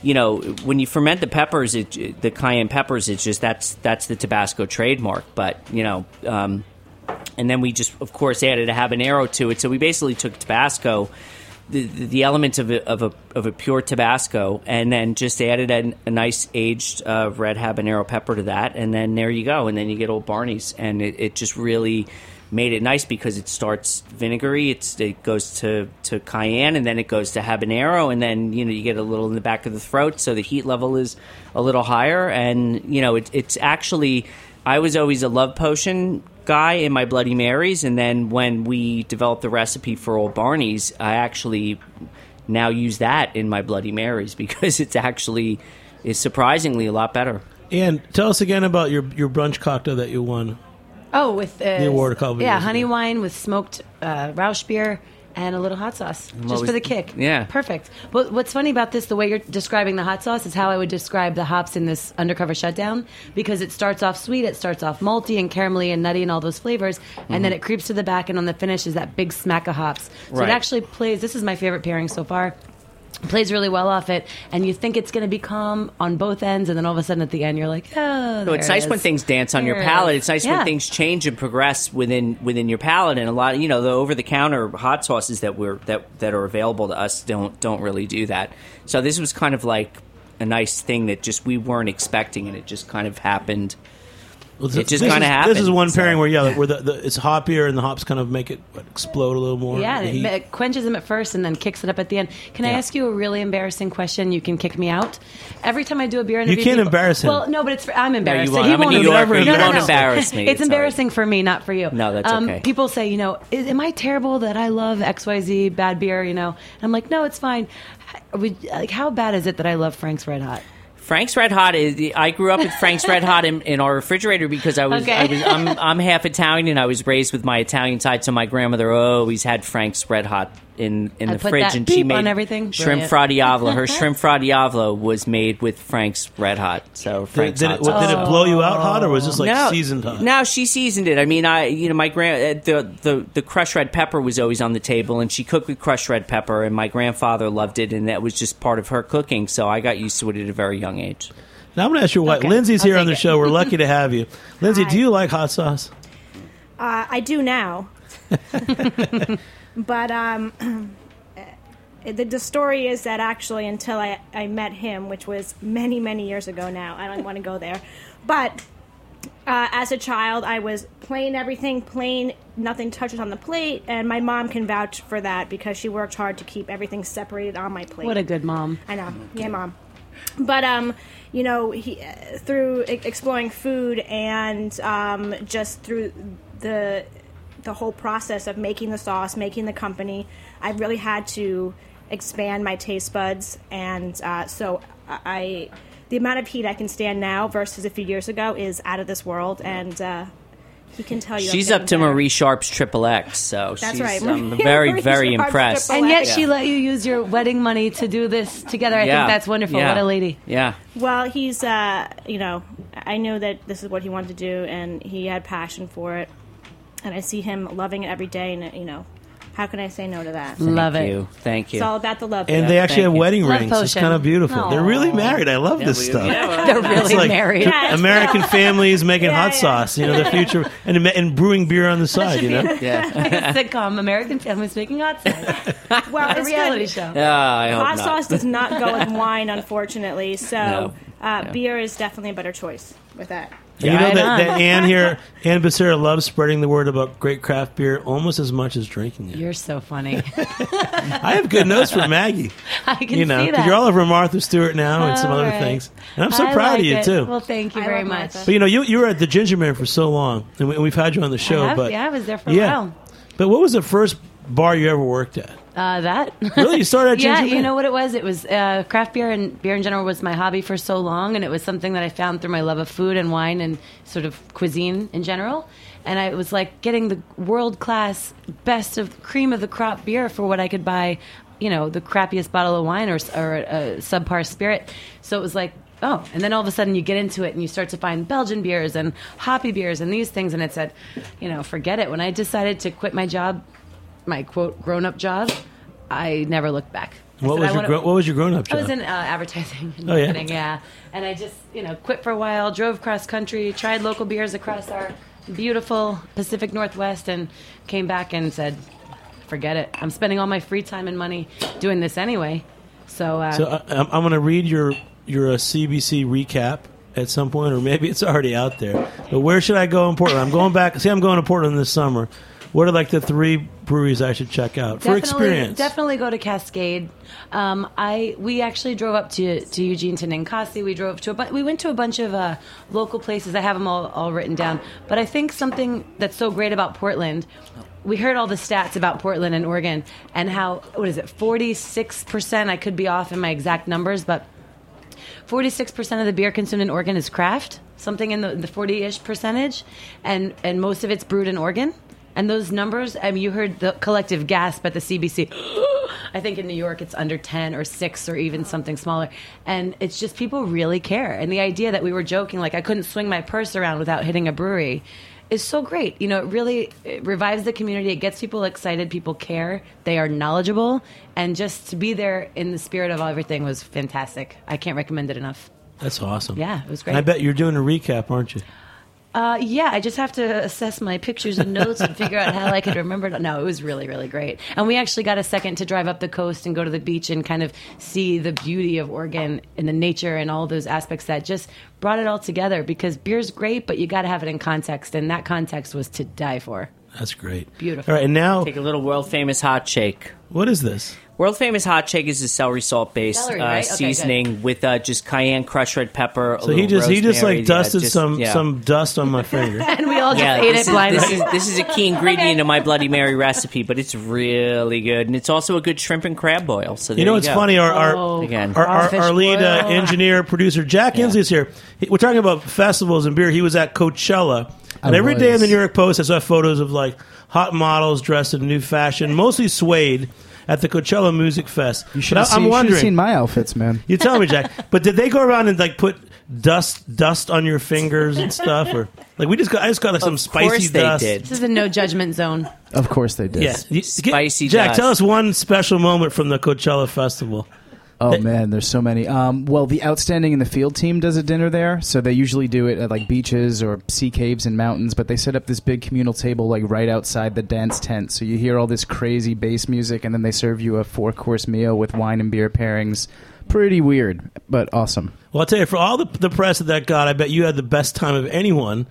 when you ferment the peppers, the cayenne peppers, it's just that's the Tabasco trademark. But and then we just, of course, added a habanero to it. So we basically took Tabasco, the elements of a pure Tabasco, and then just added a nice aged red habanero pepper to that, and then there you go. And then you get Old Barney's, and it just really made it nice because it starts vinegary, it goes to cayenne, and then it goes to habanero, and then you get a little in the back of the throat, so the heat level is a little higher, and it's actually, I was always a love potion guy in my Bloody Marys, and then when we developed the recipe for Old Barney's, I actually now use that in my Bloody Marys because it's actually is surprisingly a lot better. And tell us again about your brunch cocktail that you won. Oh, with the award a couple years honey ago. wine with smoked Rausch beer and a little hot sauce, just for the kick. Yeah. Perfect. But what's funny about this, the way you're describing the hot sauce, is how I would describe the hops in this Undercover Shutdown, because it starts off sweet, it starts off malty and caramelly and nutty and all those flavors, and then it creeps to the back, and on the finish is that big smack of hops. So Right. it actually plays, this is my favorite pairing so far, plays really well off it, and you think it's going to be calm on both ends, and then all of a sudden at the end you're like, oh, So it's there nice it when is. things dance on your There it palate. is. It's nice Yeah. when things change and progress within your palate. And a lot, the over the counter hot sauces that are available to us don't really do that. So this was kind of like a nice thing that just we weren't expecting, and it just kind of happened. Well, It just kinda happened, This is one pairing so. where it's hoppier and the hops kind of make it explode a little more. Yeah, the it, heat. it quenches them at first and then kicks it up at the end. Can I Yeah. ask you a really embarrassing question? You can kick me out. Every time I do a beer interview, can't embarrass him. Well, no, but I'm embarrassed. won't. He I'm a won't New embarrass Yorker. me. You No, no, won't no. embarrass me. It's It's all embarrassing for me, not for you. No, that's okay. People say, am I terrible that I love XYZ bad beer? And I'm like, no, it's fine. How bad is it that I love Frank's Red Hot? Frank's Red Hot is. I grew up with Frank's Red Hot in our refrigerator because Okay. I'm half Italian, and I was raised with my Italian side. So my grandmother always had Frank's Red Hot in I the put fridge, that and she beep made on everything? shrimp fradiavla. Her shrimp fradiavla was made with Frank's Red Hot. So Frank's Did Hot it sauce. blow you out hot, or was this like No, seasoned hot? No, she seasoned it. I mean, my the crushed red pepper was always on the table, and she cooked with crushed red pepper, and my grandfather loved it, and that was just part of her cooking. So I got used to it at a very young age. Now I'm going to ask you why. Okay, Lindsay's I'll here on take the it. show. We're lucky to have you. Lindsay, Hi. do you like hot sauce? I do now. But the story is that actually until I met him, which was many, many years ago now, I don't want to go there. But as a child, I was everything plain, nothing touches on the plate, and my mom can vouch for that because she worked hard to keep everything separated on my plate. What a good mom. I know. Yeah, Mom. But, through exploring food and just through the whole process of making the sauce, making the company, I really had to expand my taste buds. And so the amount of heat I can stand now versus a few years ago is out of this world. And he can tell you. I'm She's up to getting better. Marie Sharp's Triple X, so That's she's, right. I'm Marie very, Sharp's very impressed. Triple And yet Yeah. she let you use your wedding money to do this together. I Yeah. think that's wonderful. Yeah. What a lady. Yeah. Well, he's, I knew that this is what he wanted to do, and he had passion for it. And I see him loving it every day, and, how can I say no to that? Love Thank it. you. Thank you. It's all about the love. And there. they actually thank have you. wedding Love rings. It's potion. kind of beautiful. They're really married. I love this stuff. They're really It's like married. Yeah. American families making Yeah, hot yeah. sauce. The future and brewing beer on the side. Yeah. Like a sitcom, American Families Making Hot Sauce. Well, A it's reality good. show. I hope Hot not. sauce does not go with wine, unfortunately. So No. beer is definitely a better choice with that. And you know Right on. that Ann here, Ann Becerra loves spreading the word about great craft beer almost as much as drinking it. You're so funny. I have good notes for Maggie. I can See see that. because you're all over Martha Stewart now and some All other right. things. And I'm so I proud like of you it. too. Well, thank you I very love much. Martha. But you were at the Ginger Man for so long, and we've had you on the show. I have, but yeah, I was there for a while. But what was the first bar you ever worked at? That. Really, you started at Ginger Yeah, Man? you know what it was? It was craft beer, and beer in general was my hobby for so long, and it was something that I found through my love of food and wine and sort of cuisine in general. And I was like getting the world-class, best of cream of the crop beer for what I could buy, the crappiest bottle of wine or a subpar spirit. So it was like, oh, and then all of a sudden you get into it and you start to find Belgian beers and hoppy beers and these things, and it said, forget it. When I decided to quit my job, my quote grown-up job, I never looked back. What was your grown-up job? I was in advertising and Oh, yeah? marketing, yeah. And I just, quit for a while, drove cross country, tried local beers across our beautiful Pacific Northwest, and came back and said, forget it. I'm spending all my free time and money doing this anyway. So I'm going to read your CBC recap at some point, or maybe it's already out there. But where should I go in Portland? I'm going back. See, I'm going to Portland this summer. What are the 3 breweries I should check out for experience? Definitely go to Cascade. We actually drove up to Eugene to Ninkasi. We went to a bunch of local places. I have them all written down. But I think something that's so great about Portland, we heard all the stats about Portland and Oregon and how, 46%, I could be off in my exact numbers, but 46% of the beer consumed in Oregon is craft, something in the 40-ish percentage, and most of it's brewed in Oregon. And those numbers, you heard the collective gasp at the CBC. I think in New York it's under 10 or 6 or even something smaller. And it's just people really care. And the idea that we were joking, I couldn't swing my purse around without hitting a brewery, is so great. It revives the community. It gets people excited. People care. They are knowledgeable. And just to be there in the spirit of everything was fantastic. I can't recommend it enough. That's awesome. Yeah, it was great. And I bet you're doing a recap, aren't you? Yeah, I just have to assess my pictures and notes and figure out how I could remember it. No, it was really, really great. And we actually got a second to drive up the coast and go to the beach and kind of see the beauty of Oregon and the nature and all those aspects that just brought it all together, because beer's great, but you got to have it in context, and that context was to die for. That's great. Beautiful. All right, and now take a little world-famous hot shake. What is this? World-famous hot shake is a celery salt-based Celery, right? seasoning with just cayenne, crushed red pepper. So he just dusted some dust on my finger, and we all just ate it blindly. This is a key ingredient in my Bloody Mary recipe, but it's really good, and it's also a good shrimp and crab boil. So there it's funny. Our lead engineer producer Jack Inslee is here. We're talking about festivals and beer. He was at Coachella, and every day in the New York Post I saw photos of hot models dressed in new fashion, mostly suede, at the Coachella Music Fest. You should have seen my outfits, man. You tell me, Jack. But did they go around and put dust on your fingers and stuff, or I just got some spicy dust? Did. This is a no judgment zone. Of course they did. Yeah, spicy Jack, dust. tell us one special moment from the Coachella Festival. Oh, man, there's so many. Well, the Outstanding in the Field team does a dinner there, so they usually do it at beaches or sea caves and mountains, but they set up this big communal table right outside the dance tent, so you hear all this crazy bass music, and then they serve you a 4-course meal with wine and beer pairings. Pretty weird, but awesome. Well, I'll tell you, for all the press that got, I bet you had the best time of anyone.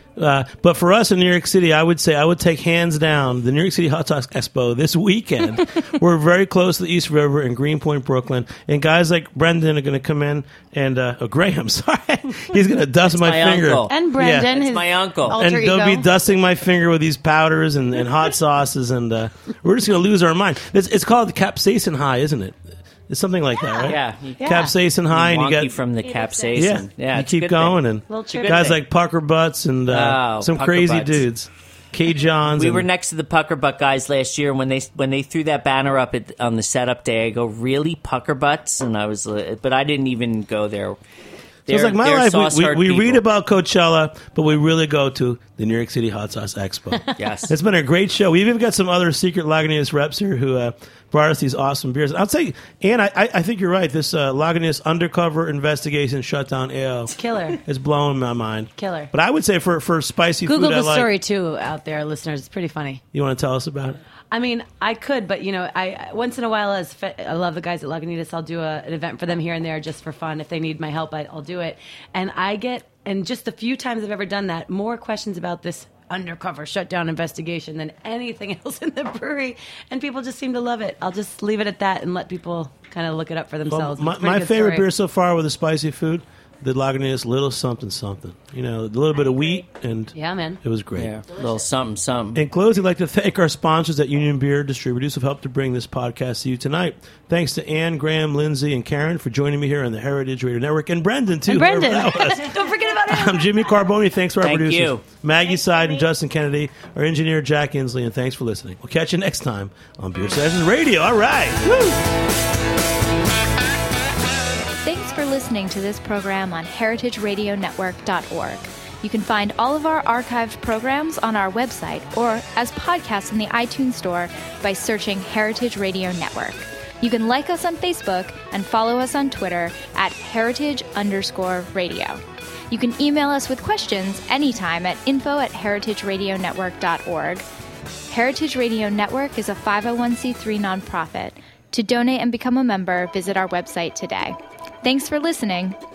But for us in New York City, I would take hands down the New York City Hot Sauce Expo this weekend. We're very close to the East River in Greenpoint, Brooklyn, and guys like Brendan are going to come in and Graham, sorry, he's going to dust my finger. Uncle. And Brendan, his my uncle, and they'll be dusting my finger with these powders and hot sauces, and we're just going to lose our mind. It's called Capsaicin High, isn't it? It's something like that, right? Yeah. Capsaicin High, and you get from the capsaicin. Yeah, you keep going, and guys like Pucker Butts and some Pucker crazy Butts. dudes. K. Johns. We were next to the Pucker Butt guys last year when they threw that banner up on the setup day. I go, really, Pucker Butts? And I was, but I didn't even go there. So it's like my life. We read about Coachella, but we really go to the New York City Hot Sauce Expo. Yes, it's been a great show. We've even got some other secret Lagunitas reps here who brought us these awesome beers. I'll say, and I think you're right. This Lagunitas Undercover Investigation Shutdown Ale, it's killer. It's blowing my mind. Killer. But I would say for spicy Google food, the story too out there, listeners. It's pretty funny. You want to tell us about it? I mean, I could, but I once in a while, I love the guys at Lagunitas. I'll do an event for them here and there just for fun. If they need my help, I'll do it. And and just the few times I've ever done that, more questions about this undercover shutdown investigation than anything else in the brewery, and people just seem to love it. I'll just leave it at that and let people kind of look it up for themselves. Well, my favorite beer so far with the spicy food, the Lagunitas Little Something Something. A little bit of wheat, and yeah, man, it was great. Yeah, a little something. In closing, I'd like to thank our sponsors at Union Beer Distributors who've helped to bring this podcast to you tonight. Thanks to Ann, Graham, Lindsay, and Karen for joining me here on the Heritage Radio Network, and Brendan, too. And Brendan. Don't forget about him. I'm Jimmy Carboni. Thanks to our producers, you. Maggie Side and Justin Kennedy, our engineer, Jack Inslee, and thanks for listening. We'll catch you next time on Beer Sessions Radio. All right. Woo! Thanks for listening to this program on heritageradionetwork.org. You can find all of our archived programs on our website or as podcasts in the iTunes Store by searching Heritage Radio Network. You can like us on Facebook and follow us on Twitter at heritage_radio. You can email us with questions anytime at info@heritageradionetwork.org. Heritage Radio Network is a 501c3 nonprofit. To donate and become a member, visit our website today. Thanks for listening.